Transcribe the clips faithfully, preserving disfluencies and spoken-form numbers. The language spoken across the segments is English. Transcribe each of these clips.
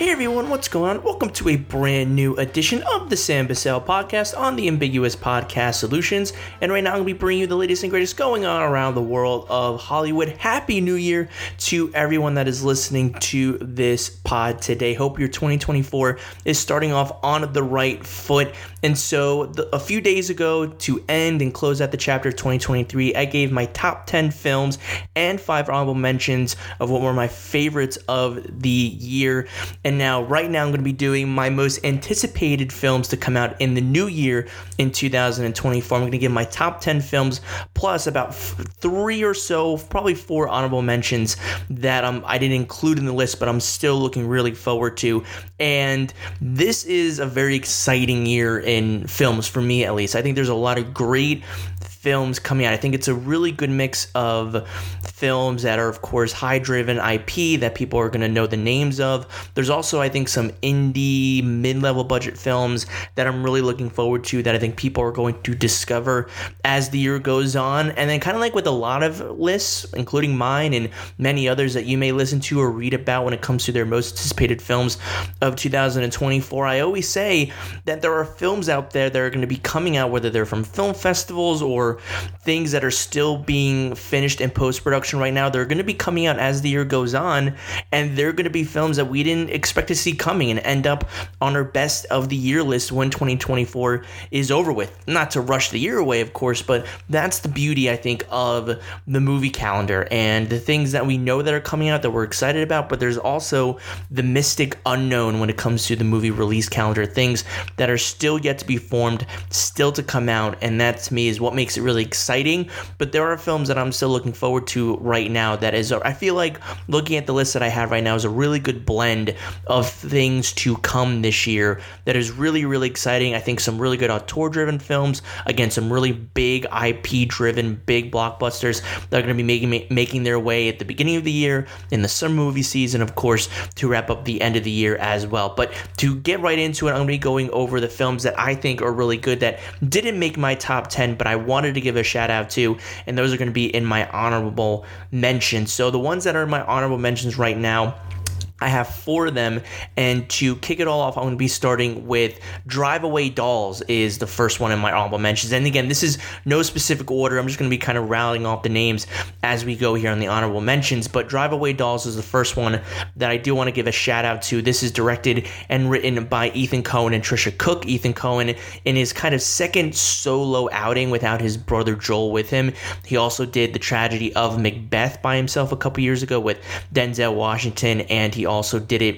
Hey everyone, what's going on? Welcome to a brand new edition of the Sam Bissell podcast on the Ambiguous Podcast Solutions. And right now I'm going to be bringing you the latest and greatest going on around the world of Hollywood. Happy New Year to everyone that is listening to this pod today. Hope your twenty twenty-four is starting off on the right foot. And so the, a few days ago, to end and close out the chapter of twenty twenty-three, I gave my top ten films and five honorable mentions of what were my favorites of the year. And now, right now, I'm going to be doing my most anticipated films to come out in the new year in two thousand twenty-four. I'm going to give my top ten films plus about f- three or so, probably four honorable mentions that um, I didn't include in the list, but I'm still looking really forward to. And this is a very exciting year in films for me, at least. I think there's a lot of great films coming out. I think it's a really good mix of films that are, of course, high-driven I P that people are going to know the names of. There's also, I think, some indie, mid-level budget films that I'm really looking forward to that I think people are going to discover as the year goes on. And then kind of like with a lot of lists, including mine and many others that you may listen to or read about when it comes to their most anticipated films of two thousand twenty-four, I always say that there are films out there that are going to be coming out, whether they're from film festivals or things that are still being finished in post-production right now. They're going to be coming out as the year goes on, and they're going to be films that we didn't expect to see coming and end up on our best of the year list when twenty twenty-four is over with. Not to rush the year away, of course, but that's the beauty, I think, of the movie calendar and the things that we know that are coming out that we're excited about, but there's also the mystic unknown when it comes to the movie release calendar, things that are still yet to be formed, still to come out, and that to me is what makes it really exciting. But there are films that I'm still looking forward to right now that is, I feel like looking at the list that I have right now is a really good blend of things to come this year that is really, really exciting. I think some really good auteur-driven films, again, some really big I P-driven, big blockbusters that are going to be making making their way at the beginning of the year, in the summer movie season, of course, to wrap up the end of the year as well. But to get right into it, I'm going to be going over the films that I think are really good that didn't make my top ten, but I wanted to give a shout out to, and those are going to be in my honorable mentions. So the ones that are in my honorable mentions right now, I have four of them, and to kick it all off, I'm going to be starting with Drive Away Dolls is the first one in my honorable mentions. And again, this is no specific order. I'm just going to be kind of rounding off the names as we go here on the honorable mentions. But Drive Away Dolls is the first one that I do want to give a shout out to. This is directed and written by Ethan Coen and Trisha Cook. Ethan Coen in his kind of second solo outing without his brother Joel with him. He also did The Tragedy of Macbeth by himself a couple years ago with Denzel Washington, and he also did it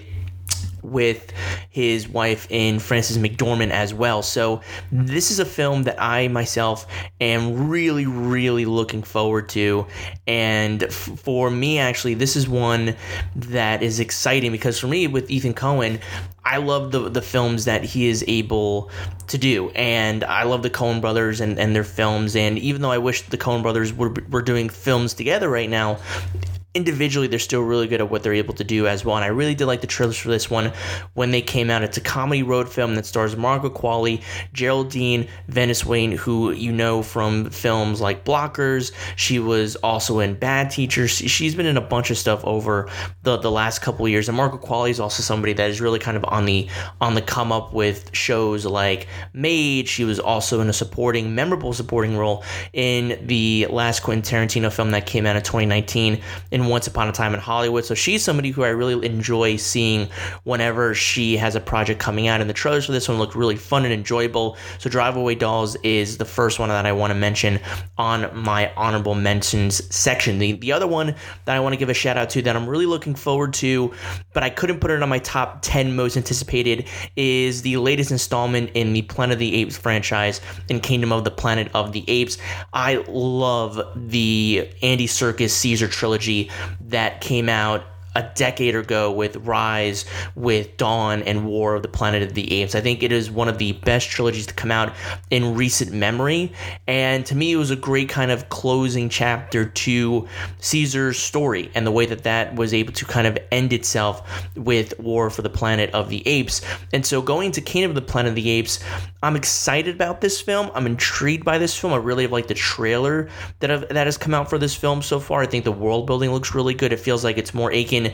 with his wife in Frances McDormand as well. So this is a film that I myself am really, really looking forward to. And f- for me, actually, this is one that is exciting because for me, with Ethan Coen, I love the the films that he is able to do, and I love the Coen brothers and, and their films. And even though I wish the Coen brothers were were doing films together right now, individually, they're still really good at what they're able to do as well. And I really did like the trailers for this one when they came out. It's a comedy road film that stars Margaret Qualley, Geraldine Venice Wayne, who you know from films like Blockers. She was also in Bad Teachers. She's been in a bunch of stuff over the, the last couple of years. And Margaret Qualley is also somebody that is really kind of on the on the come up with shows like Maid. She was also in a supporting, memorable supporting role in the last Quentin Tarantino film that came out in twenty nineteen in Once Upon a Time in Hollywood. So she's somebody who I really enjoy seeing whenever she has a project coming out, and the trailers for this one looked really fun and enjoyable. So Drive Away Dolls is the first one that I want to mention on my honorable mentions section. The, the other one that I want to give a shout out to that I'm really looking forward to, but I couldn't put it on my top ten most anticipated, is the latest installment in the Planet of the Apes franchise in Kingdom of the Planet of the Apes. I love the Andy Serkis Caesar trilogy that came out a decade ago with Rise, with Dawn, and War of the Planet of the Apes. I think it is one of the best trilogies to come out in recent memory, and to me it was a great kind of closing chapter to Caesar's story and the way that that was able to kind of end itself with War for the Planet of the Apes. And so going to Kingdom of the Planet of the Apes, I'm excited about this film. I'm intrigued by this film. I really like the trailer that have, that has come out for this film so far. I think the world building looks really good. It feels like it's more akin in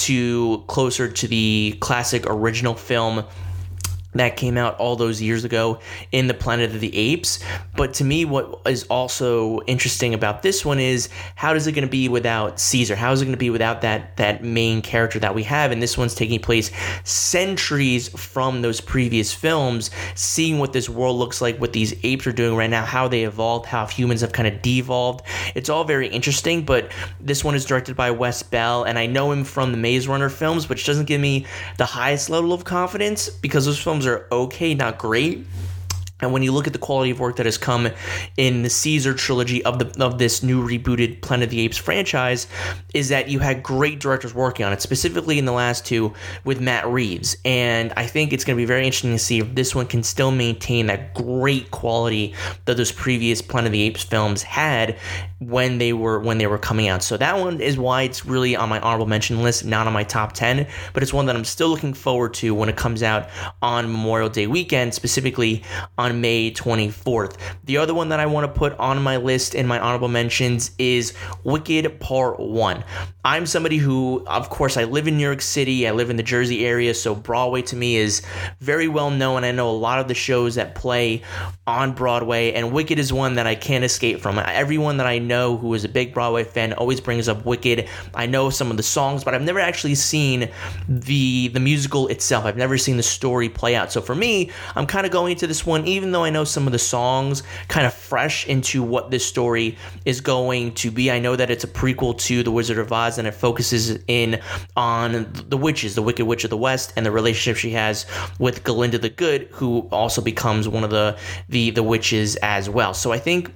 to closer to the classic original film that came out all those years ago in the Planet of the Apes. But to me, what is also interesting about this one is how is it going to be without Caesar? How is it going to be without that that main character that we have? And this one's taking place centuries from those previous films, seeing what this world looks like, what these apes are doing right now, how they evolved, how humans have kind of devolved. It's all very interesting, but this one is directed by Wes Bell, and I know him from the Maze Runner films, which doesn't give me the highest level of confidence because those films are okay, not great. And when you look at the quality of work that has come in the Caesar trilogy of the of this new rebooted Planet of the Apes franchise, is that you had great directors working on it, specifically in the last two with Matt Reeves. And I think it's going to be very interesting to see if this one can still maintain that great quality that those previous Planet of the Apes films had when they were when they were coming out. So that one is why it's really on my honorable mention list, not on my top ten, but it's one that I'm still looking forward to when it comes out on Memorial Day weekend, specifically on on May twenty-fourth. The other one that I want to put on my list in my honorable mentions is Wicked Part one. I'm somebody who, of course, I live in New York City, I live in the Jersey area, so Broadway to me is very well known. I know a lot of the shows that play on Broadway, and Wicked is one that I can't escape from. Everyone that I know who is a big Broadway fan always brings up Wicked. I know some of the songs, but I've never actually seen the the musical itself. I've never seen the story play out. So for me, I'm kind of going into this one, even though I know some of the songs, kind of fresh into what this story is going to be. I know that it's a prequel to The Wizard of Oz, and it focuses in on the witches, the Wicked Witch of the West, and the relationship she has with Glinda the Good, who also becomes one of the the, the witches as well. So I think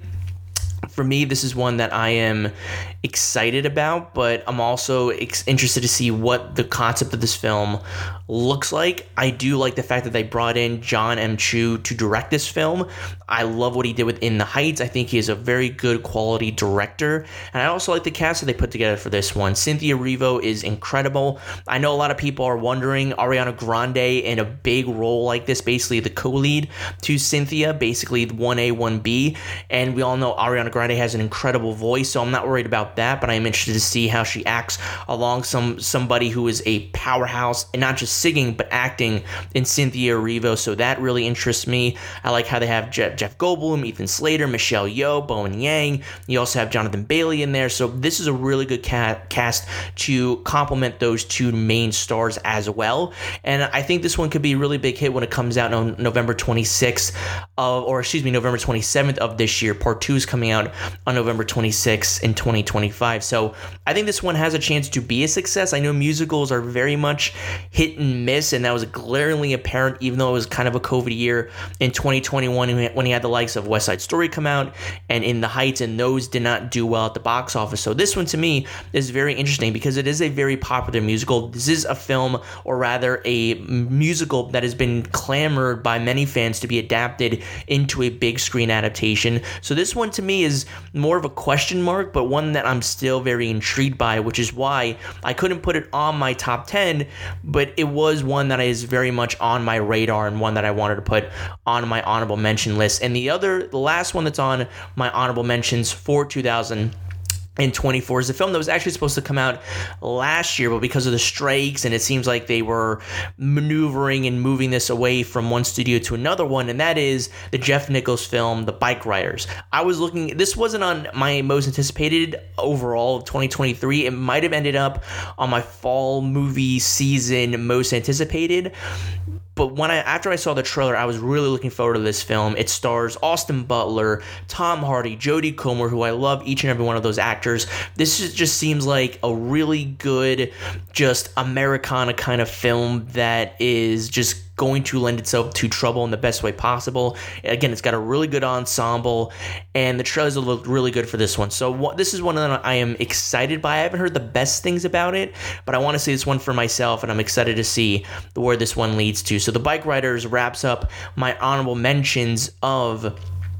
for me, this is one that I am excited about, but I'm also ex- interested to see what the concept of this film looks like. I do like the fact that they brought in John M. Chu to direct this film. I love what he did with In the Heights. I think he is a very good quality director, and I also like the cast that they put together for this one. Cynthia Erivo is incredible. I know a lot of people are wondering, Ariana Grande in a big role like this, basically the co-lead to Cynthia, basically one A, one B, and we all know Ariana Grande has an incredible voice, so I'm not worried about that, but I'm interested to see how she acts along some somebody who is a powerhouse, and not just singing, but acting in Cynthia Erivo, so that really interests me. I like how they have Jeff, Jeff Goldblum, Ethan Slater, Michelle Yeoh, Bowen Yang. You also have Jonathan Bailey in there, so this is a really good ca- cast to complement those two main stars as well, and I think this one could be a really big hit when it comes out on November twenty-sixth, of, or excuse me, November twenty-seventh of this year. Part two is coming out on November twenty-sixth in twenty twenty-five. So I think this one has a chance to be a success. I know musicals are very much hit and miss, and that was glaringly apparent even though it was kind of a COVID year in twenty twenty-one when he had the likes of West Side Story come out and In the Heights, and those did not do well at the box office. So this one to me is very interesting because it is a very popular musical. This is a film, or rather a musical, that has been clamored by many fans to be adapted into a big screen adaptation. So this one to me is more of a question mark, but one that I'm still very intrigued by, which is why I couldn't put it on my top ten, but it was one that is very much on my radar and one that I wanted to put on my honorable mention list. And the other, the last one that's on my honorable mentions for two thousand twenty-four is a film that was actually supposed to come out last year, but because of the strikes, and it seems like they were maneuvering and moving this away from one studio to another one, and that is the Jeff Nichols film, The Bike Riders. I was looking, this wasn't on my most anticipated overall of twenty twenty-three. It might have ended up on my fall movie season most anticipated. But when I after I saw the trailer, I was really looking forward to this film. It stars Austin Butler, Tom Hardy, Jodie Comer, who I love each and every one of those actors. This is, just seems like a really good, just Americana kind of film that is just going to lend itself to trouble in the best way possible. Again, it's got a really good ensemble, and the trailers look really good for this one. So what, this is one that I am excited by. I haven't heard the best things about it, but I want to see this one for myself, and I'm excited to see where this one leads to. So The Bike Riders wraps up my honorable mentions of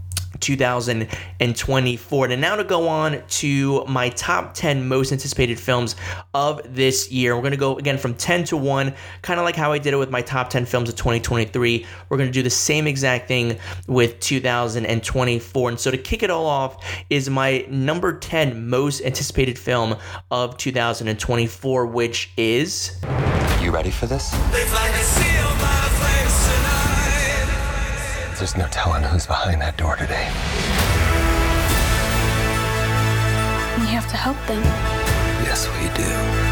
two thousand twenty-four. And now to go on to my top ten most anticipated films of this year. We're going to go again from ten to one, kind of like how I did it with my top ten films of twenty twenty-three. We're going to do the same exact thing with two thousand twenty-four. And so to kick it all off is my number ten most anticipated film of two thousand twenty-four, which is... You ready for this? There's no telling who's behind that door today. We have to help them. Yes, we do.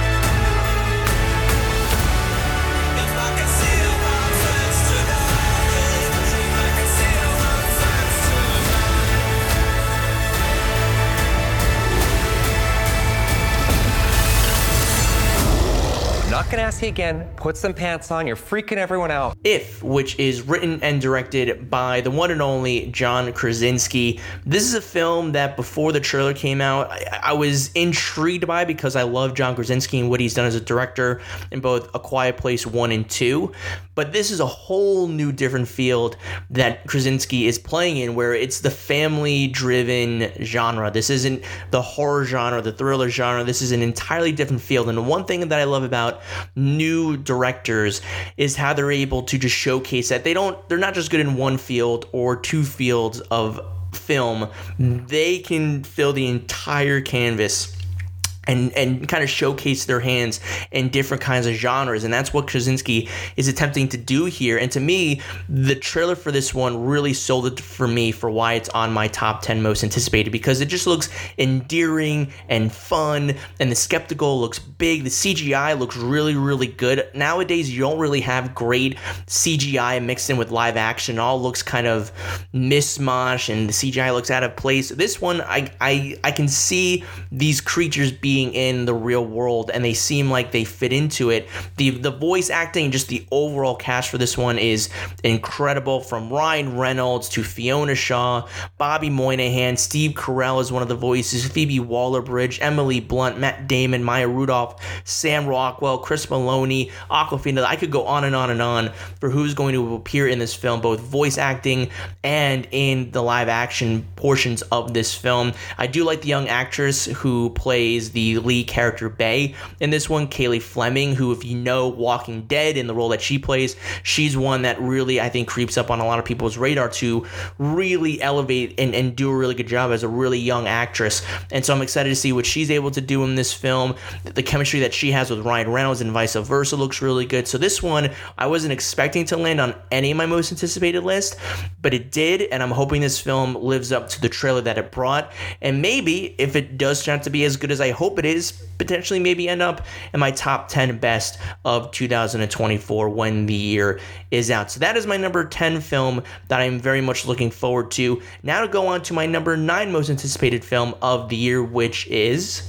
Not gonna ask you again. Put some pants on. You're freaking everyone out. If, which is written and directed by the one and only John Krasinski. This is a film that before the trailer came out, I, I was intrigued by because I love John Krasinski and what he's done as a director in both A Quiet Place one and two. But this is a whole new different field that Krasinski is playing in, where it's the family-driven genre. This isn't the horror genre, the thriller genre. This is an entirely different field. And the one thing that I love about new directors is how they're able to just showcase that they don't, they're not just good in one field or two fields of film. They can fill the entire canvas and and kind of showcase their hands in different kinds of genres. And that's what Krasinski is attempting to do here. And to me, the trailer for this one really sold it for me for why it's on my top ten most anticipated, because it just looks endearing and fun, and the skeptical looks big. The C G I looks really, really good. Nowadays, you don't really have great C G I mixed in with live action. It all looks kind of mishmash, and the C G I looks out of place. This one, I, I, I can see these creatures being being in the real world, and they seem like they fit into it. The the voice acting, just the overall cast for this one is incredible, from Ryan Reynolds to Fiona Shaw, Bobby Moynihan, Steve Carell is one of the voices, Phoebe Waller-Bridge, Emily Blunt, Matt Damon, Maya Rudolph, Sam Rockwell, Chris Maloney, Awkwafina. I could go on and on and on for who's going to appear in this film, both voice acting and in the live action portions of this film. I do like the young actress who plays the lead character Bay in this one, Kaylee Fleming, who, if you know Walking Dead in the role that she plays, she's one that really, I think, creeps up on a lot of people's radar to really elevate and, and do a really good job as a really young actress. And so I'm excited to see what she's able to do in this film. The chemistry that she has with Ryan Reynolds and vice versa looks really good. So this one, I wasn't expecting to land on any of my most anticipated list, but it did, and I'm hoping this film lives up to the trailer that it brought. And maybe, if it does turn out to be as good as I hope it is, potentially maybe end up in my top ten best of two thousand twenty-four when the year is out. So that is my number ten film that I'm very much looking forward to. Now to go on to my number nine most anticipated film of the year, which is...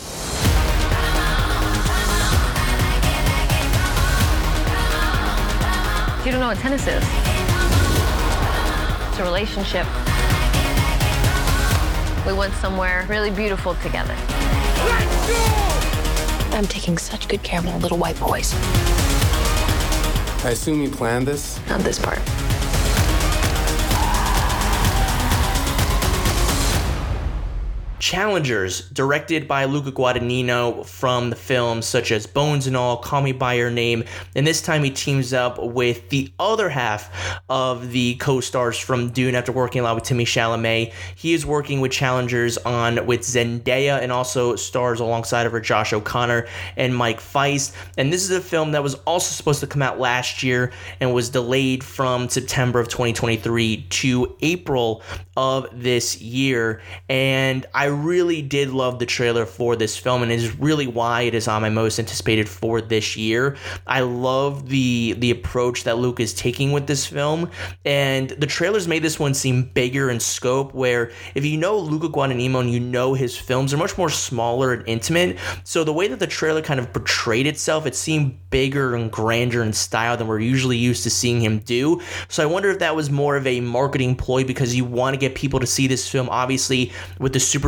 You don't know what tennis is. It's a relationship. We went somewhere really beautiful together. Let's go! I'm taking such good care of my little white boys. I assume you planned this? Not this part. Challengers, directed by Luca Guadagnino from the films such as Bones and All, Call Me By Your Name, and this time he teams up with the other half of the co-stars from Dune after working a lot with Timothée Chalamet. He is working with Challengers on with Zendaya, and also stars alongside of her Josh O'Connor and Mike Feist. And this is a film that was also supposed to come out last year and was delayed from September of twenty twenty-three to April of this year. And I really did love the trailer for this film, and it is really why it is on my most anticipated for this year. I love the the approach that Luke is taking with this film, and the trailers made this one seem bigger in scope, where if you know Luca Guadagnino and you know his films are much more smaller and intimate, so the way that the trailer kind of portrayed itself, it seemed bigger and grander in style than we're usually used to seeing him do. So I wonder if that was more of a marketing ploy because you want to get people to see this film, obviously with the super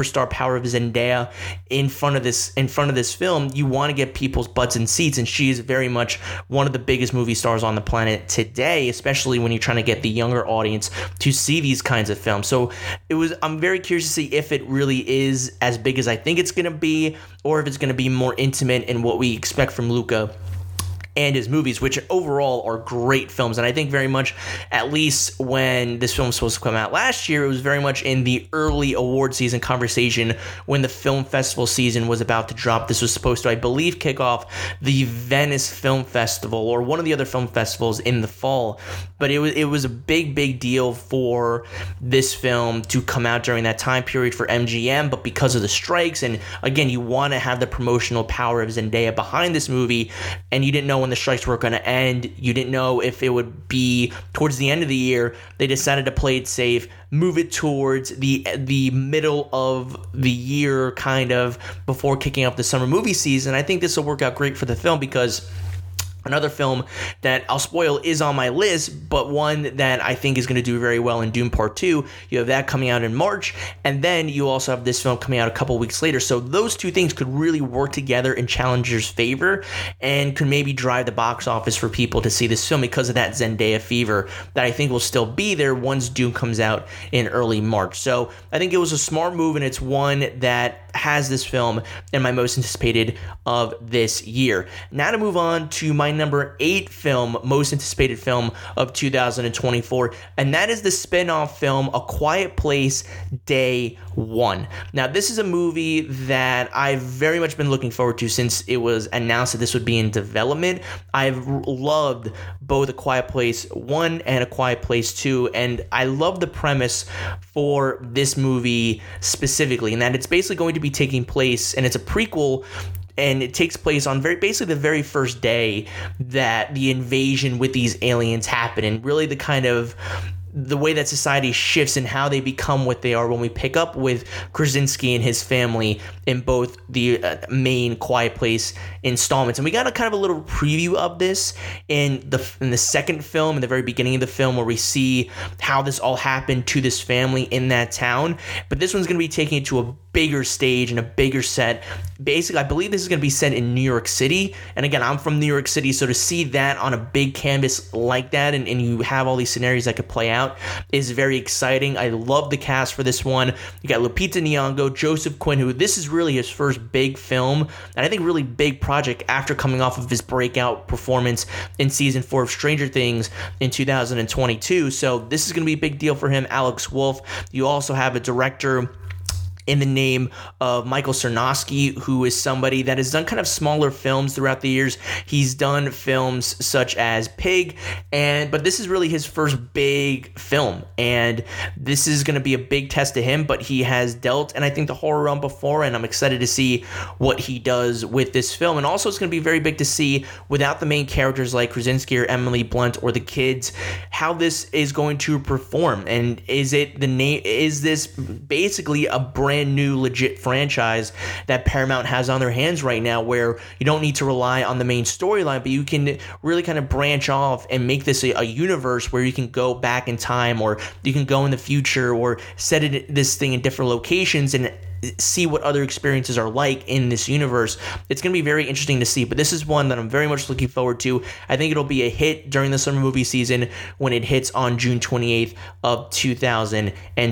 superstar power of Zendaya in front of this in front of this film, you want to get people's butts in seats, and she is very much one of the biggest movie stars on the planet today, especially when you're trying to get the younger audience to see these kinds of films. So it was I'm very curious to see if it really is as big as I think it's going to be, or if it's going to be more intimate in what we expect from Luca and his movies, which overall are great films. And I think very much, at least when this film was supposed to come out last year, it was very much in the early award season conversation when the film festival season was about to drop. This was supposed to, I believe, kick off the Venice Film Festival or one of the other film festivals in the fall. But it was it was a big, big deal for this film to come out during that time period for M G M. But because of the strikes, and again, you want to have the promotional power of Zendaya behind this movie, and you didn't know when the strikes were going to end. You didn't know if it would be towards the end of the year. They decided to play it safe, move it towards the the middle of the year, kind of before kicking off the summer movie season. I think this will work out great for the film, because another film that I'll spoil is on my list, but one that I think is going to do very well in Dune Part two. You have that coming out in March, and then you also have this film coming out a couple weeks later. So those two things could really work together in Challenger's favor and could maybe drive the box office for people to see this film because of that Zendaya fever that I think will still be there once Dune comes out in early March. So I think it was a smart move, and it's one that has this film in my most anticipated of this year. Now to move on to my number eight film, most anticipated film of two thousand twenty-four, and that is the spin-off film A Quiet Place Day One. Now, this is a movie that I've very much been looking forward to since it was announced that this would be in development. I've loved both A Quiet Place One and A Quiet Place Two, and I love the premise for this movie specifically, and that it's basically going to be taking place, and it's a prequel, and it takes place on very basically the very first day that the invasion with these aliens happen, and really the kind of the way that society shifts and how they become what they are when we pick up with Krasinski and his family in both the uh, main Quiet Place installments. And we got a kind of a little preview of this in the in the second film, in the very beginning of the film, where we see how this all happened to this family in that town. But this one's going to be taking it to a bigger stage and a bigger set. Basically, I believe this is going to be set in New York City. And again, I'm from New York City, so to see that on a big canvas like that, and, and you have all these scenarios that could play out, is very exciting. I love the cast for this one. You got Lupita Nyong'o, Joseph Quinn, who this is really his first big film, and I think really big project after coming off of his breakout performance in season four of Stranger Things in two thousand twenty-two. So this is going to be a big deal for him. Alex Wolff. You also have a director in the name of Michael Sarnowski, who is somebody that has done kind of smaller films throughout the years. He's done films such as Pig, and but this is really his first big film, and this is going to be a big test to him, but he has dealt, and I think, the horror realm before, and I'm excited to see what he does with this film. And also, it's going to be very big to see, without the main characters like Krasinski or Emily Blunt or the kids, how this is going to perform, and is it the name, is this basically a brand new legit franchise that Paramount has on their hands right now, where you don't need to rely on the main storyline, but you can really kind of branch off and make this a, a universe where you can go back in time, or you can go in the future, or set it this thing in different locations and see what other experiences are like in this universe. It's going to be very interesting to see, but this is one that I'm very much looking forward to. I think it'll be a hit during the summer movie season when it hits on June twenty-eighth of two thousand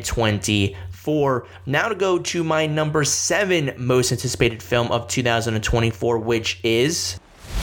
twenty-four. Now to go to my number seven most anticipated film of two thousand twenty-four, which is...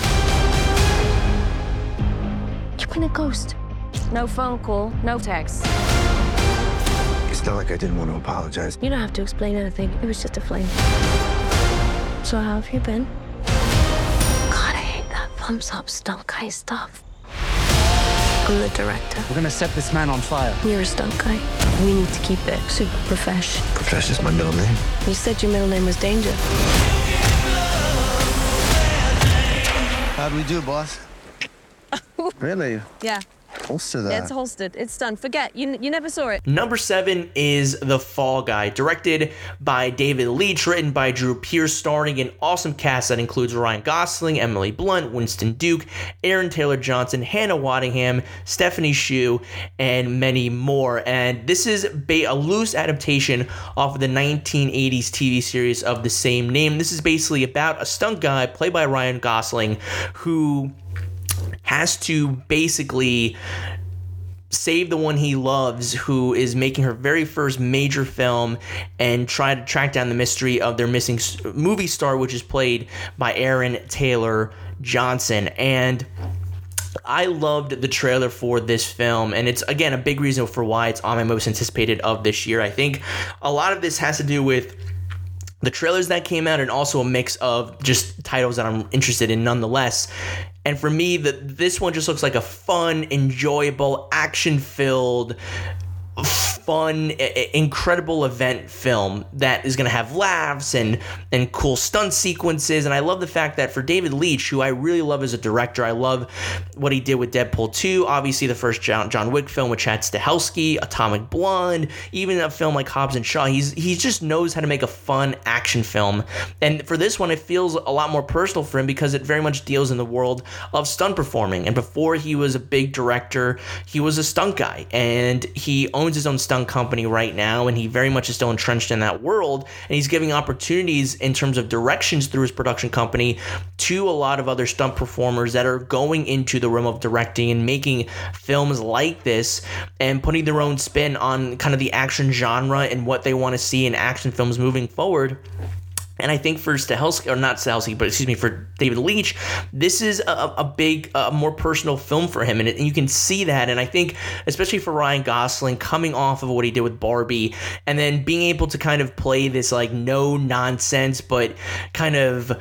You've been a ghost. No phone call, no text. It's not like I didn't want to apologize. You don't have to explain anything. It was just a flame. So how have you been? God, I hate that thumbs up stunt guy stuff. I'm the director. We're gonna set this man on fire. You're a stunt guy. We need to keep it super profesh. Profesh is my middle name. You said your middle name was Danger. How'd we do, boss? Really? Yeah. Holster that. Yeah, it's holstered. It's done. Forget. You you never saw it. Number seven is The Fall Guy, directed by David Leitch, written by Drew Pearce, starring an awesome cast that includes Ryan Gosling, Emily Blunt, Winston Duke, Aaron Taylor-Johnson, Hannah Waddingham, Stephanie Hsu, and many more. And this is ba- a loose adaptation off of the nineteen eighties T V series of the same name. This is basically about a stunt guy played by Ryan Gosling who has to basically save the one he loves, who is making her very first major film, and try to track down the mystery of their missing movie star, which is played by Aaron Taylor-Johnson. And I loved the trailer for this film, and it's, again, a big reason for why it's on my most anticipated of this year. I think a lot of this has to do with the trailers that came out, and also a mix of just titles that I'm interested in nonetheless. And for me, the, this one just looks like a fun, enjoyable, action-filled, fun, incredible event film that is going to have laughs and and cool stunt sequences. And I love the fact that for David Leitch, who I really love as a director, I love what he did with Deadpool two, obviously the first John, John Wick film with Chad Stahelski, Atomic Blonde, even a film like Hobbs and Shaw. He's he just knows how to make a fun action film. And for this one, it feels a lot more personal for him because it very much deals in the world of stunt performing. And before he was a big director, he was a stunt guy, and he owns his own stunt company right now, and he very much is still entrenched in that world, and he's giving opportunities in terms of directions through his production company to a lot of other stunt performers that are going into the realm of directing and making films like this and putting their own spin on kind of the action genre and what they want to see in action films moving forward. And I think for Stahelski, or not Stahelski, but excuse me, for David Leitch, this is a, a big, a more personal film for him. And, it, and you can see that. And I think, especially for Ryan Gosling, coming off of what he did with Barbie, and then being able to kind of play this like no nonsense, but kind of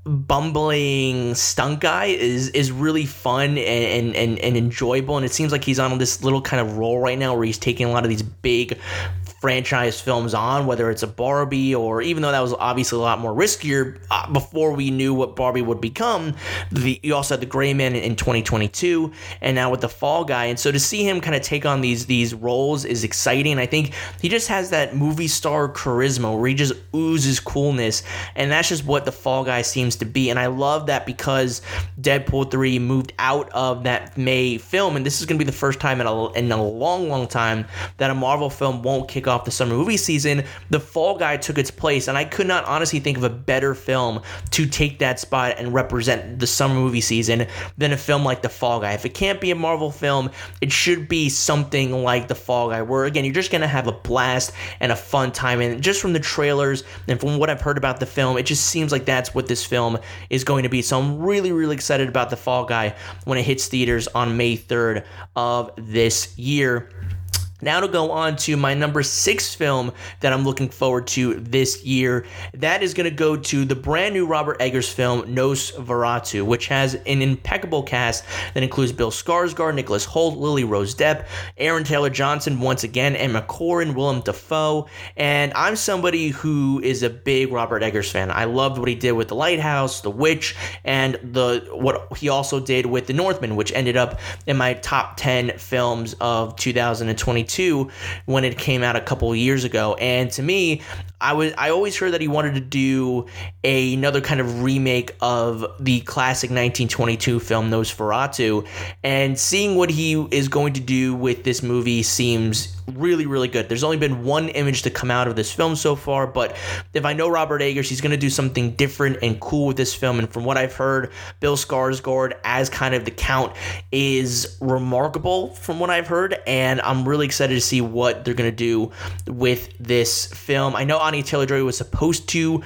bumbling stunt guy is is really fun and, and, and enjoyable. And it seems like he's on this little kind of role right now where he's taking a lot of these big franchise films on, whether it's a Barbie, or even though that was obviously a lot more riskier uh, before we knew what Barbie would become. The, you also had The Gray Man in, in twenty twenty-two, and now with The Fall Guy. And so to see him kind of take on these these roles is exciting. I think he just has that movie star charisma where he just oozes coolness, and that's just what The Fall Guy seems to be. And I love that because Deadpool three moved out of that May film, and this is going to be the first time in a, in a long, long time that a Marvel film won't kick off the summer movie season. The Fall Guy took its place, and I could not honestly think of a better film to take that spot and represent the summer movie season than a film like The Fall Guy. If it can't be a Marvel film, it should be something like The Fall Guy, where again, you're just going to have a blast and a fun time. And just from the trailers and from what I've heard about the film, it just seems like that's what this film is going to be. So I'm really, really excited about The Fall Guy when it hits theaters on May third of this year. Now to go on to my number six film that I'm looking forward to this year. That is going to go to the brand new Robert Eggers film, Nosferatu, which has an impeccable cast that includes Bill Skarsgård, Nicholas Hoult, Lily Rose Depp, Aaron Taylor-Johnson once again, Emma Corrin, Willem Dafoe. And I'm somebody who is a big Robert Eggers fan. I loved what he did with The Lighthouse, The Witch, and the what he also did with The Northman, which ended up in my top ten films of two thousand twenty-two when it came out a couple years ago. And to me, I was I always heard that he wanted to do a, another kind of remake of the classic nineteen twenty-two film Nosferatu, and seeing what he is going to do with this movie seems really, really good. There's only been one image to come out of this film so far, but if I know Robert Eggers, he's going to do something different and cool with this film. And from what I've heard, Bill Skarsgård as kind of the Count is remarkable from what I've heard, and I'm really excited to see what they're going to do with this film. I know Anya Taylor-Joy was supposed to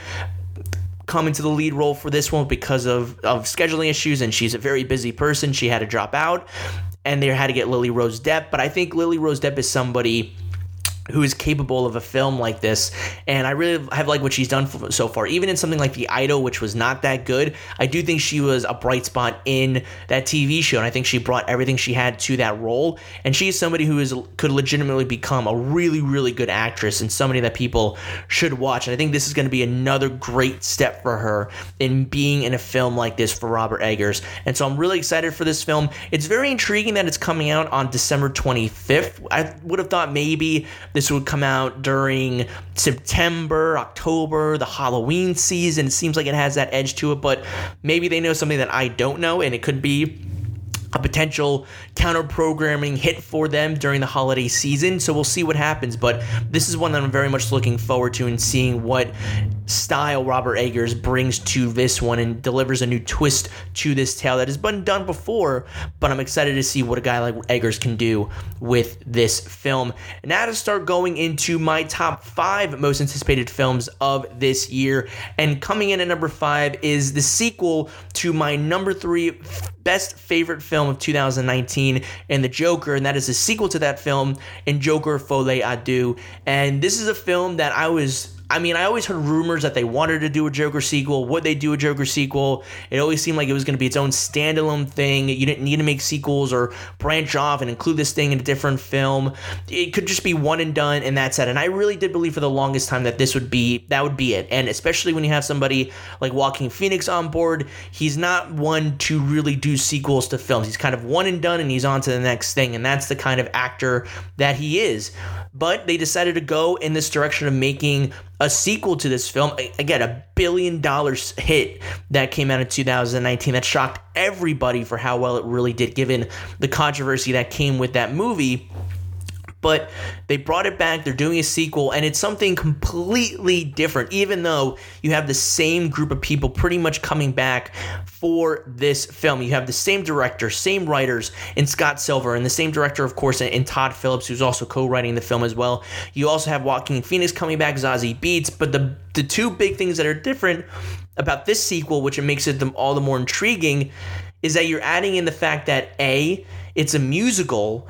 come into the lead role for this one because of, of scheduling issues, and she's a very busy person. She had to drop out, and they had to get Lily Rose Depp. But I think Lily Rose Depp is somebody who is capable of a film like this, and I really have liked what she's done so far. Even in something like The Idol, which was not that good, I do think she was a bright spot in that T V show, and I think she brought everything she had to that role, and she is somebody who is could legitimately become a really, really good actress and somebody that people should watch, and I think this is going to be another great step for her in being in a film like this for Robert Eggers, and so I'm really excited for this film. It's very intriguing that it's coming out on December twenty-fifth. I would have thought maybe this would come out during September, October, the Halloween season. It seems like it has that edge to it, but maybe they know something that I don't know, and it could be a potential counter-programming hit for them during the holiday season, so we'll see what happens, but this is one that I'm very much looking forward to and seeing what style Robert Eggers brings to this one and delivers a new twist to this tale that has been done before, but I'm excited to see what a guy like Eggers can do with this film. And now to start going into my top five most anticipated films of this year, and coming in at number five is the sequel to my number three best favorite film of two thousand nineteen, and The Joker, and that is a sequel to that film, in Joker Folie à Deux. And this is a film that I was I mean, I always heard rumors that they wanted to do a Joker sequel. Would they do a Joker sequel? It always seemed like it was going to be its own standalone thing. You didn't need to make sequels or branch off and include this thing in a different film. It could just be one and done, and that's it. And I really did believe for the longest time that this would be, that would be it. And especially when you have somebody like Joaquin Phoenix on board, he's not one to really do sequels to films. He's kind of one and done, and he's on to the next thing. And that's the kind of actor that he is. But they decided to go in this direction of making a sequel to this film. Again, a billion dollars hit that came out in two thousand nineteen that shocked everybody for how well it really did, given the controversy that came with that movie. But they brought it back, they're doing a sequel, and it's something completely different, even though you have the same group of people pretty much coming back for this film. You have the same director, same writers in Scott Silver, and the same director, of course, in Todd Phillips, who's also co-writing the film as well. You also have Joaquin Phoenix coming back, Zazie Beetz, but the, the two big things that are different about this sequel, which it makes it the, all the more intriguing, is that you're adding in the fact that A, it's a musical,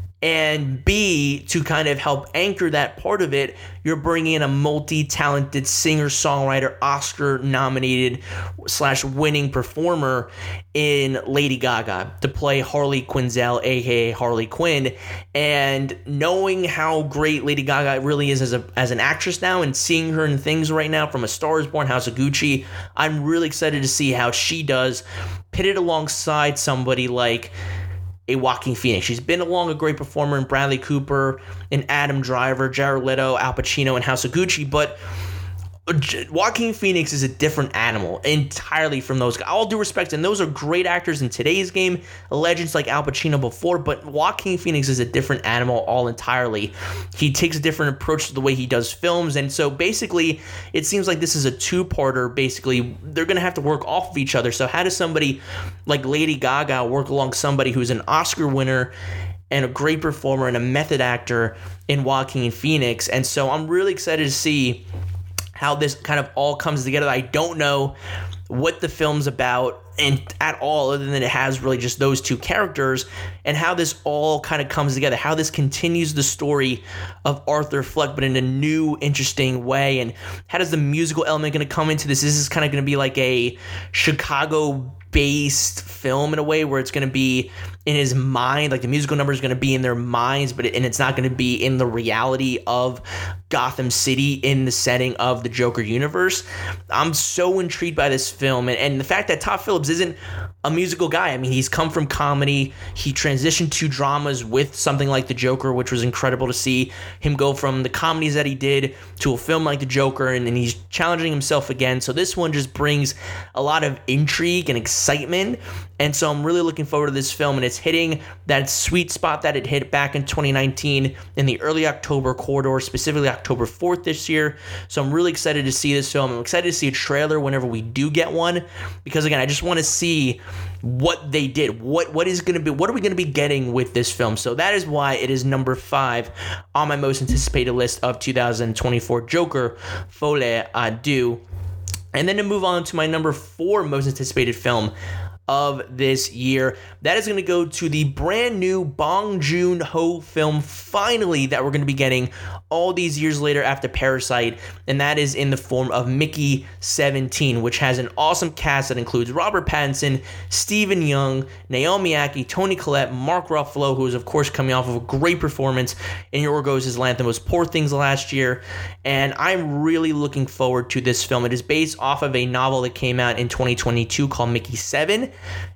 and B, to kind of help anchor that part of it, you're bringing in a multi-talented singer-songwriter, Oscar-nominated slash winning performer in Lady Gaga to play Harley Quinzel, aka Harley Quinn. And knowing how great Lady Gaga really is as a as an actress now, and seeing her in things right now, from A Star Is Born, House of Gucci, I'm really excited to see how she does, pitted alongside somebody like a Joaquin Phoenix. She's been along a great performer in Bradley Cooper, in Adam Driver, Jared Leto, Al Pacino, and House of Gucci, but Joaquin Phoenix is a different animal entirely from those guys. All due respect, and those are great actors in today's game, legends like Al Pacino before, but Joaquin Phoenix is a different animal all entirely. He takes a different approach to the way he does films, and so basically it seems like this is a two-parter. Basically, they're going to have to work off of each other. So how does somebody like Lady Gaga work along somebody who's an Oscar winner and a great performer and a method actor in Joaquin Phoenix? And so I'm really excited to see how this kind of all comes together. I don't know what the film's about and at all, other than it has really just those two characters, and how this all kind of comes together, how this continues the story of Arthur Fleck, but in a new, interesting way. And how does the musical element going to come into this? This is kind of going to be like a Chicago-based film in a way, where it's going to be in his mind, like the musical number is going to be in their minds, but it, and it's not going to be in the reality of Gotham City in the setting of the Joker universe. I'm so intrigued by this film, and, and the fact that Todd Phillips isn't a musical guy. I mean, he's come from comedy. He transitioned to dramas with something like The Joker, which was incredible to see him go from the comedies that he did to a film like The Joker, and, and he's challenging himself again. So this one just brings a lot of intrigue and excitement, and so I'm really looking forward to this film, and it's hitting that sweet spot that it hit back in twenty nineteen in the early October corridor, specifically October fourth this year. So I'm really excited to see this film. I'm excited to see a trailer whenever we do get one, because again, I just want to see what they did. What what is going to be what are we going to be getting with this film? So that is why it is number five on my most anticipated list of two thousand twenty-four, Joker Folie à Deux. And then to move on to my number four most anticipated film of this year. That is going to go to the brand new Bong Joon-ho film, finally, that we're going to be getting all these years later after Parasite, and that is in the form of Mickey seventeen, which has an awesome cast that includes Robert Pattinson, Stephen Yeun, Naomi Ackie, Toni Collette, Mark Ruffalo, who is of course coming off of a great performance in Yorgos Lanthimos' Poor Things last year, and I'm really looking forward to this film. It is based off of a novel that came out in twenty twenty-two called Mickey seven.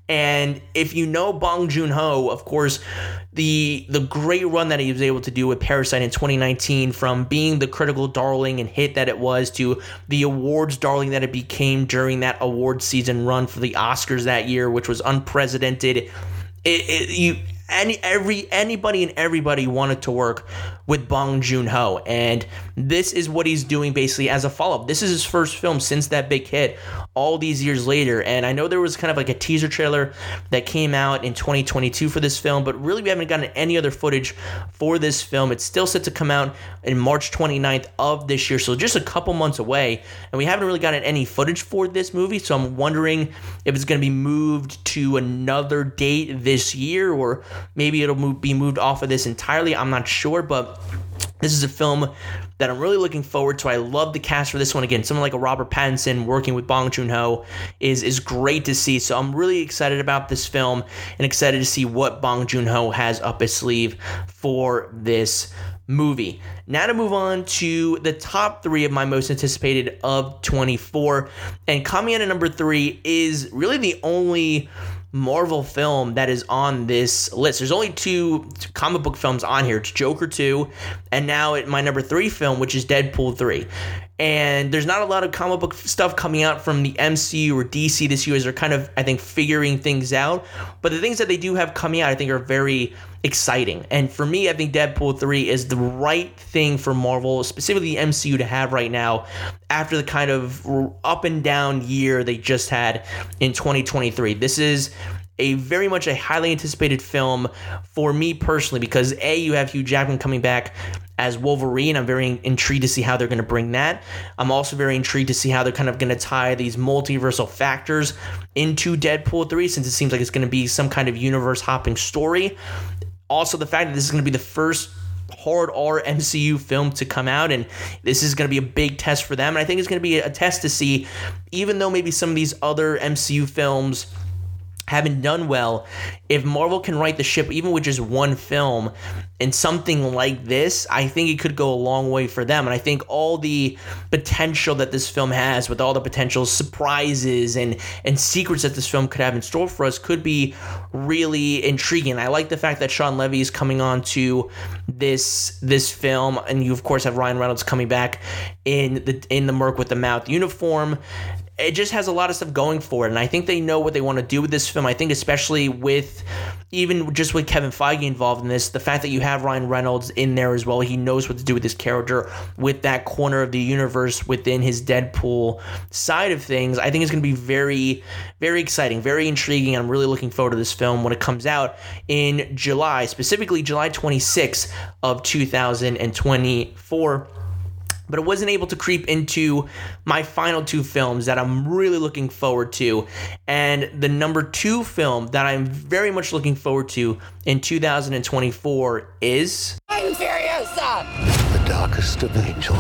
And if you know Bong Joon-ho, of course, the the great run that he was able to do with Parasite in twenty nineteen, from being the critical darling and hit that it was to the awards darling that it became during that award season run for the Oscars that year, which was unprecedented. It, it, you any every anybody and everybody wanted to work with Bong Joon-ho, and this is what he's doing basically as a follow-up. This is his first film since that big hit all these years later, and I know there was kind of like a teaser trailer that came out in twenty twenty-two for this film, but really we haven't gotten any other footage for this film. It's still set to come out in March twenty-ninth of this year, so just a couple months away, and we haven't really gotten any footage for this movie, so I'm wondering if it's going to be moved to another date this year, or maybe it'll move, be moved off of this entirely. I'm not sure, but this is a film that I'm really looking forward to. I love the cast for this one. Again, someone like a Robert Pattinson working with Bong Joon-ho is, is great to see. So I'm really excited about this film and excited to see what Bong Joon-ho has up his sleeve for this movie. Now to move on to the top three of my most anticipated of twenty-four. And coming in at number three is really the only Marvel film that is on this list. There's only two comic book films on here. It's Joker two, and now at my number three film, which is Deadpool three. And there's not a lot of comic book stuff coming out from the M C U or D C this year, as they're kind of, I think, figuring things out. But the things that they do have coming out, I think, are very exciting. And for me, I think Deadpool three is the right thing for Marvel, specifically the M C U, to have right now after the kind of up and down year they just had in twenty twenty-three. This is a very much a highly anticipated film for me personally, because A, you have Hugh Jackman coming back as Wolverine. I'm very intrigued to see how they're going to bring that. I'm also very intrigued to see how they're kind of going to tie these multiversal factors into Deadpool three, since it seems like it's going to be some kind of universe hopping story. Also, the fact that this is going to be the first hard R M C U film to come out, and this is going to be a big test for them. And I think it's going to be a test to see, even though maybe some of these other M C U films haven't done well, if Marvel can right the ship even with just one film and something like this, I think it could go a long way for them. And I think all the potential that this film has, with all the potential surprises and and secrets that this film could have in store for us, could be really intriguing. I like the fact that Sean Levy is coming on to this this film, and you of course have Ryan Reynolds coming back in the in the Merc with the Mouth uniform. It just has a lot of stuff going for it, and I think they know what they want to do with this film. I think especially with, even just with Kevin Feige involved in this, the fact that you have Ryan Reynolds in there as well, he knows what to do with his character, with that corner of the universe within his Deadpool side of things. I think it's going to be very, very exciting, very intriguing. I'm really looking forward to this film when it comes out in July, specifically July twenty-sixth of two thousand twenty-four. But it wasn't able to creep into my final two films that I'm really looking forward to. And the number two film that I'm very much looking forward to in two thousand twenty-four is... I'm Furiosa! The darkest of angels.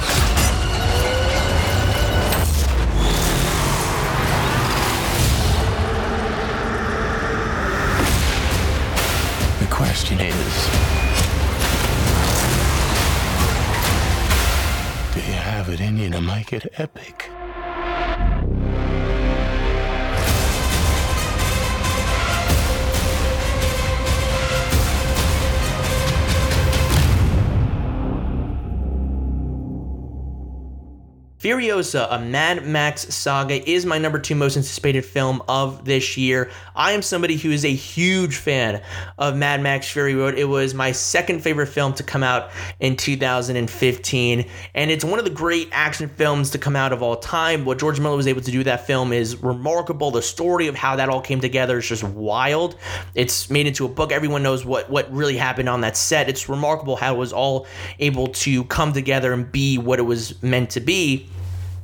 The question is... do you have it in you to make it epic? Furiosa, a Mad Max saga, is my number two most anticipated film of this year. I am somebody who is a huge fan of Mad Max Fury Road. It was my second favorite film to come out in two thousand fifteen, and it's one of the great action films to come out of all time. What George Miller was able to do with that film is remarkable. The story of how that all came together is just wild. It's made into a book. Everyone knows what, what really happened on that set. It's remarkable how it was all able to come together and be what it was meant to be.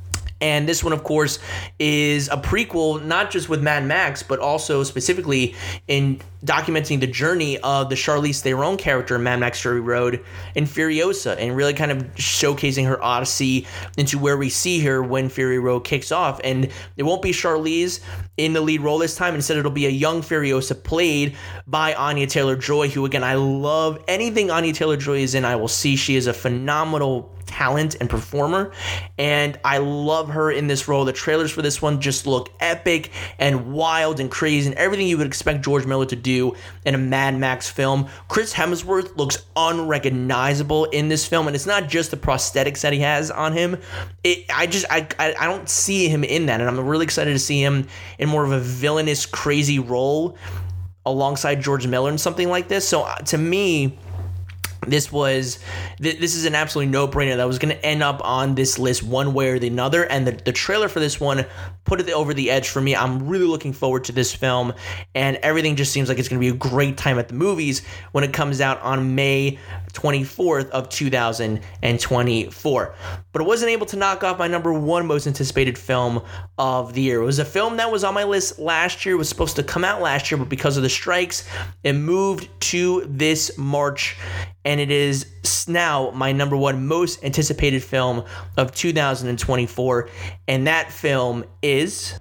And this one, of course, is a prequel, not just with Mad Max, but also specifically in documenting the journey of the Charlize Theron character in Mad Max Fury Road and Furiosa, and really kind of showcasing her odyssey into where we see her when Fury Road kicks off. And it won't be Charlize in the lead role this time. Instead, it'll be a young Furiosa played by Anya Taylor-Joy, who, again, I love anything Anya Taylor-Joy is in. I will see. She is a phenomenal talent and performer, and I love her in this role. The trailers for this one just look epic and wild and crazy and everything you would expect George Miller to do in a Mad Max film. Chris Hemsworth looks unrecognizable in this film, and it's not just the prosthetics that he has on him. It, I just I, I I don't see him in that, and I'm really excited to see him in more of a villainous, crazy role alongside George Miller in something like this. So uh, to me, This was, this is an absolutely no-brainer that was going to end up on this list one way or the other, and the, the trailer for this one put it over the edge for me. I'm really looking forward to this film, and everything just seems like it's going to be a great time at the movies when it comes out on May twenty-fourth of two thousand twenty-four. But it wasn't able to knock off my number one most anticipated film of the year. It was a film that was on my list last year. It was supposed to come out last year, but because of the strikes, it moved to this March, and it is now my number one most anticipated film of two thousand twenty-four, and that film is...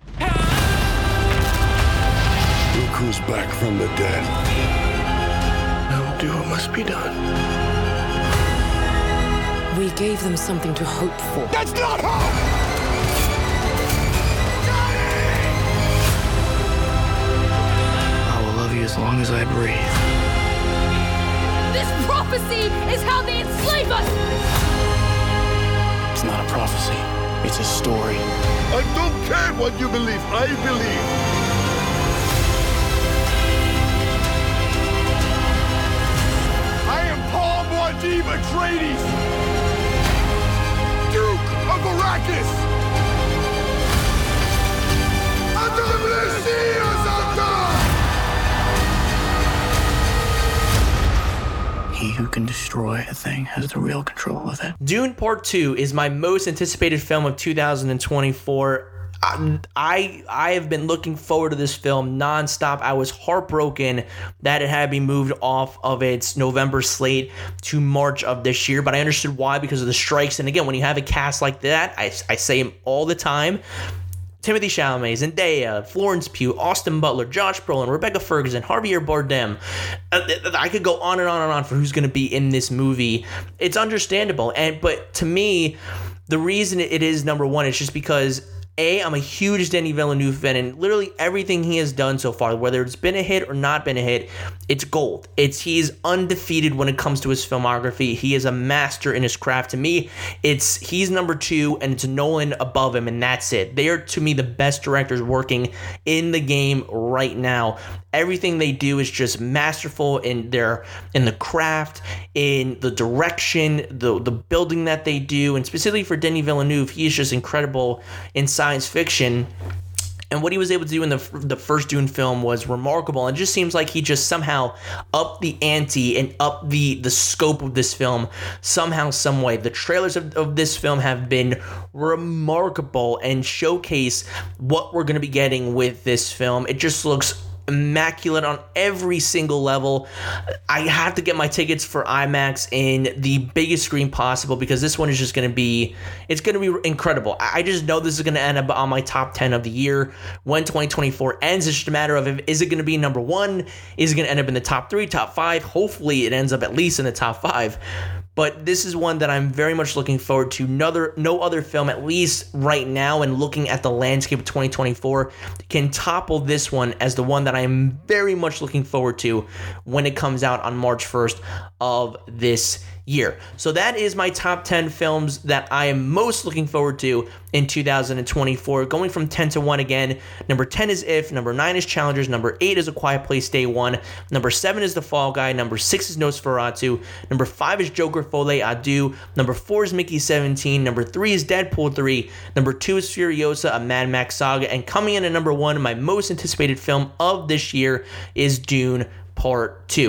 Look who's back from the dead. Now do what must be done. We gave them something to hope for. That's not hope! I will love you as long as I breathe. This prophecy is how they enslave us! It's not a prophecy. It's a story. I don't care what you believe. I believe. I am Paul Muad'Dib Atreides, Duke of Arrakis. Adam Lesias Altar! He who can destroy a thing has the real control of it. Dune Part two is my most anticipated film of two thousand twenty-four. I I have been looking forward to this film nonstop. I was heartbroken that it had been moved off of its November slate to March of this year, but I understood why, because of the strikes. And again, when you have a cast like that, I, I say them all the time. Timothée Chalamet, Zendaya, Florence Pugh, Austin Butler, Josh Brolin, Rebecca Ferguson, Javier Bardem. I could go on and on and on for who's going to be in this movie. It's understandable, and but to me, the reason it is number one is just because A, I'm a huge Denis Villeneuve fan, and literally everything he has done so far, whether it's been a hit or not been a hit, it's gold. It's he's undefeated when it comes to his filmography. He is a master in his craft. To me, it's he's number two, and it's Nolan above him, and that's it. They are, to me, the best directors working in the game right now. Everything they do is just masterful in their in the craft, in the direction, the the building that they do, and specifically for Denis Villeneuve, he is just incredible in science fiction. And what he was able to do in the the first Dune film was remarkable. And it just seems like he just somehow upped the ante and upped the, the scope of this film somehow, some way. The trailers of, of this film have been remarkable and showcase what we're going to be getting with this film. It just looks immaculate on every single level. I have to get my tickets for IMAX in the biggest screen possible, because this one is just going to be, it's going to be incredible. I just know this is going to end up on my top ten of the year when twenty twenty-four ends. It's just a matter of, if, is it going to be number one? Is it going to end up in the top three, top five? Hopefully it ends up at least in the top five. But this is one that I'm very much looking forward to. Another, no other film, at least right now, and looking at the landscape of twenty twenty-four, can topple this one as the one that I am very much looking forward to when it comes out on March first of this year. So that is my top ten films that I am most looking forward to in two thousand twenty-four. Going from ten to one again. Number ten is If. Number nine is Challengers. Number eight is A Quiet Place Day One. Number seven is The Fall Guy. Number six is Nosferatu. Number five is Joker Folie à Deux. Number four is Mickey seventeen. Number three is Deadpool three. Number two is Furiosa, a Mad Max saga. And coming in at number one, my most anticipated film of this year is Dune Part two.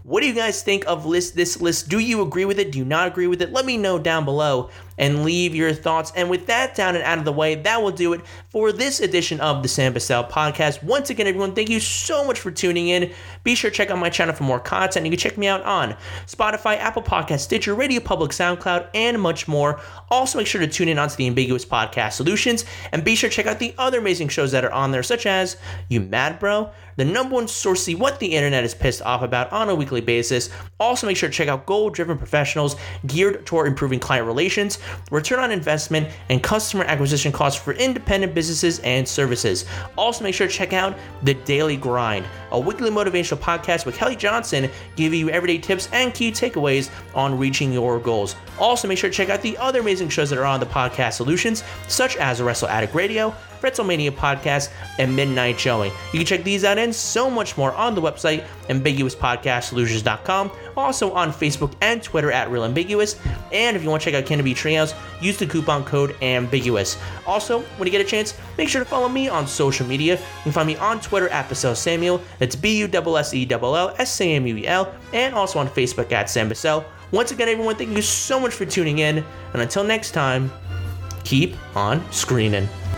What do you guys think of list this list? Do you agree with it? Do you not agree with it? Let me know down below and leave your thoughts. And with that down and out of the way, that will do it for this edition of the Sam Bussell Podcast. Once again, everyone, thank you so much for tuning in. Be sure to check out my channel for more content. You can check me out on Spotify, Apple Podcasts, Stitcher, Radio Public, SoundCloud, and much more. Also, make sure to tune in onto the Ambiguous Podcast Solutions, and be sure to check out the other amazing shows that are on there, such as You Mad Bro?, the number one source to see what the internet is pissed off about on a weekly basis. Also, make sure to check out Goal-Driven Professionals, geared toward improving client relations, return on investment, and customer acquisition costs for independent businesses and services. Also, make sure to check out The Daily Grind, a weekly motivational podcast with Kelly Johnson, giving you everyday tips and key takeaways on reaching your goals. Also, make sure to check out the other amazing shows that are on the Podcast Solutions, such as Wrestle Addict Radio, Pretzelmania Podcast, and Midnight Showing. You can check these out and so much more on the website, ambiguous podcast solutions dot com. Also on Facebook and Twitter at Real Ambiguous. And if you want to check out Canopy Treehouse, use the coupon code Ambiguous. Also, when you get a chance, make sure to follow me on social media. You can find me on Twitter at Bussell Samuel. That's B U S S E L L S A M U E L. And also on Facebook at Sam Bussell. Once again, everyone, thank you so much for tuning in. And until next time, keep on screening.